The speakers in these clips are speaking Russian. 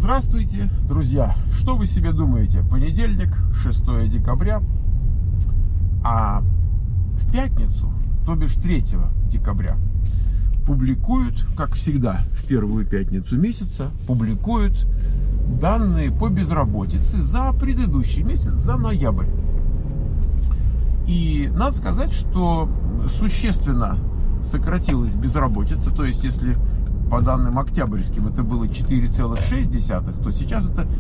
Здравствуйте, друзья! Что вы себе думаете? Понедельник, 6 декабря, а в пятницу, то бишь 3 декабря, публикуют, как всегда, в первую пятницу месяца, публикуют данные по безработице за предыдущий месяц, за ноябрь. И надо сказать, что существенно сократилась безработица, то есть если по данным октябрьским это было 4,6, то сейчас это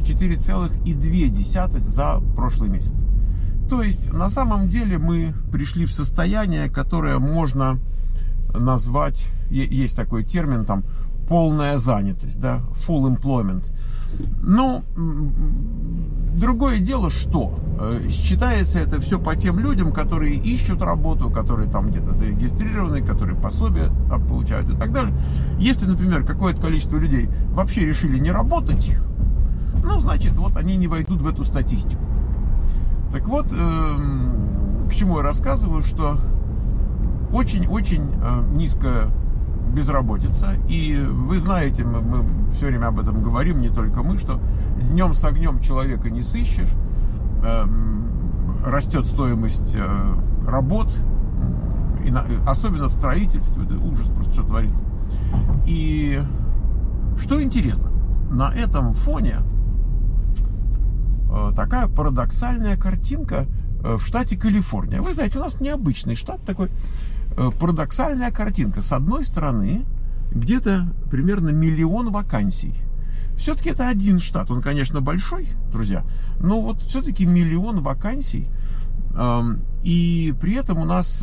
4,2 за прошлый месяц. То есть на самом деле мы пришли в состояние, которое можно назвать, есть такой термин, там, полная занятость, да, full employment. Но другое дело, что считается это все по тем людям, которые ищут работу, которые там где-то зарегистрированы, которые пособия там получают и так далее. Если, например, какое-то количество людей вообще решили не работать, ну, значит, вот они не войдут в эту статистику. Так вот, к чему я рассказываю, что очень-очень низкая безработица, и вы знаете, мы все время об этом говорим, не только мы, что днем с огнем человека не сыщешь, растет стоимость работ, особенно в строительстве, это ужас просто, что творится. И что интересно, на этом фоне такая парадоксальная картинка в штате Калифорния. Вы знаете, у нас необычный штат такой. Парадоксальная картинка. С одной стороны, где-то примерно 1 миллион вакансий. Все-таки это один штат. Он, конечно, большой, друзья, но вот все-таки 1 миллион вакансий. И при этом у нас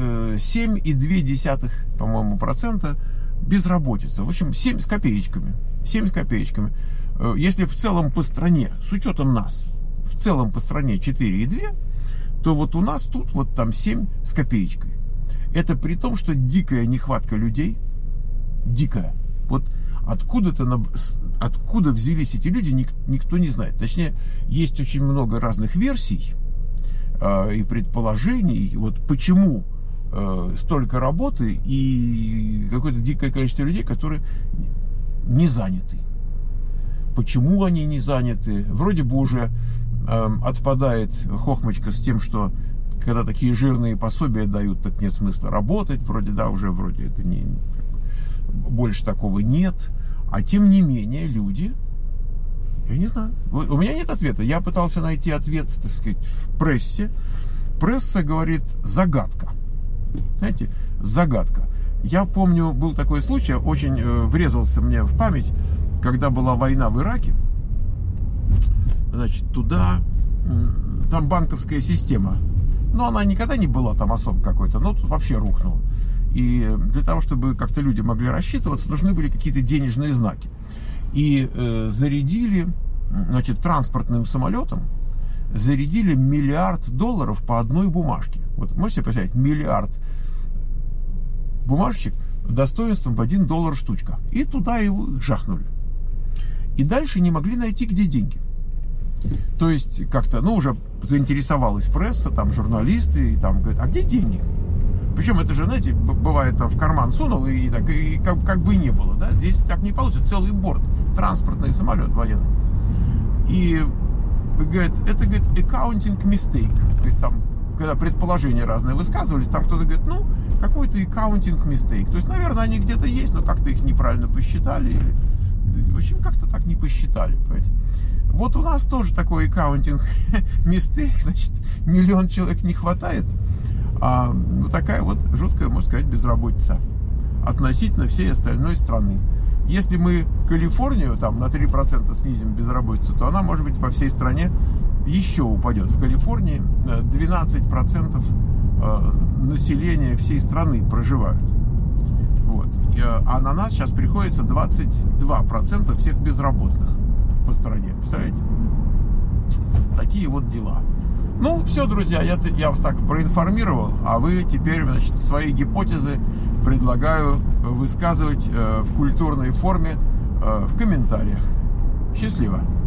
7,2, по-моему, процента безработица. В общем, 7 с копеечками. 7 с копеечками. Если в целом по стране, с учетом нас, в целом по стране 4,2, то вот у нас тут вот там 7 с копеечкой. Это при том, что дикая нехватка людей, дикая. Вот откуда взялись эти люди, никто не знает. Точнее, есть очень много разных версий и предположений, вот почему столько работы и какое-то дикое количество людей, которые не заняты. Почему они не заняты? Вроде бы уже отпадает хохмочка с тем, что когда такие жирные пособия дают, так нет смысла работать. Вроде это не, больше такого нет. А тем не менее люди, я не знаю, у меня нет ответа. Я пытался найти ответ, так сказать, в прессе. Пресса говорит: загадка. Знаете, загадка. Я помню, был такой случай, очень врезался мне в память, когда была война в Ираке. Значит, там банковская система. Но она никогда не была там особо какой-то, но тут вообще рухнула. И для того, чтобы как-то люди могли рассчитываться, нужны были какие-то денежные знаки. И зарядили, значит, транспортным самолетом, зарядили $1 миллиард по одной бумажке. Вот можете себе представить, 1 миллиард бумажечек достоинством в $1 штучка. И туда его жахнули. И дальше не могли найти, где деньги. То есть как-то, уже заинтересовалась пресса, там журналисты, и там говорят: а где деньги? Причем это же, знаете, бывает, там в карман сунул, и так, и как бы и не было, да? Здесь так не получится, целый борт, транспортный самолет военный. И говорит, это, говорит, accounting mistake. Говорит, там, когда предположения разные высказывались, там кто-то говорит, какой-то accounting mistake. То есть, наверное, они где-то есть, но как-то их неправильно посчитали, или, в общем, как-то так не посчитали, понимаете? Вот у нас тоже такой accounting mistake, значит, 1 миллион человек не хватает, а такая вот жуткая, можно сказать, безработица относительно всей остальной страны. Если мы Калифорнию там на 3% снизим безработицу, то она, может быть, по всей стране еще упадет. В Калифорнии 12% населения всей страны проживают. Вот. А на нас сейчас приходится 22% всех безработных по стране. Представляете? Такие вот дела. Все, друзья, я вас так проинформировал, а вы теперь, значит, свои гипотезы предлагаю высказывать в культурной форме в комментариях. Счастливо!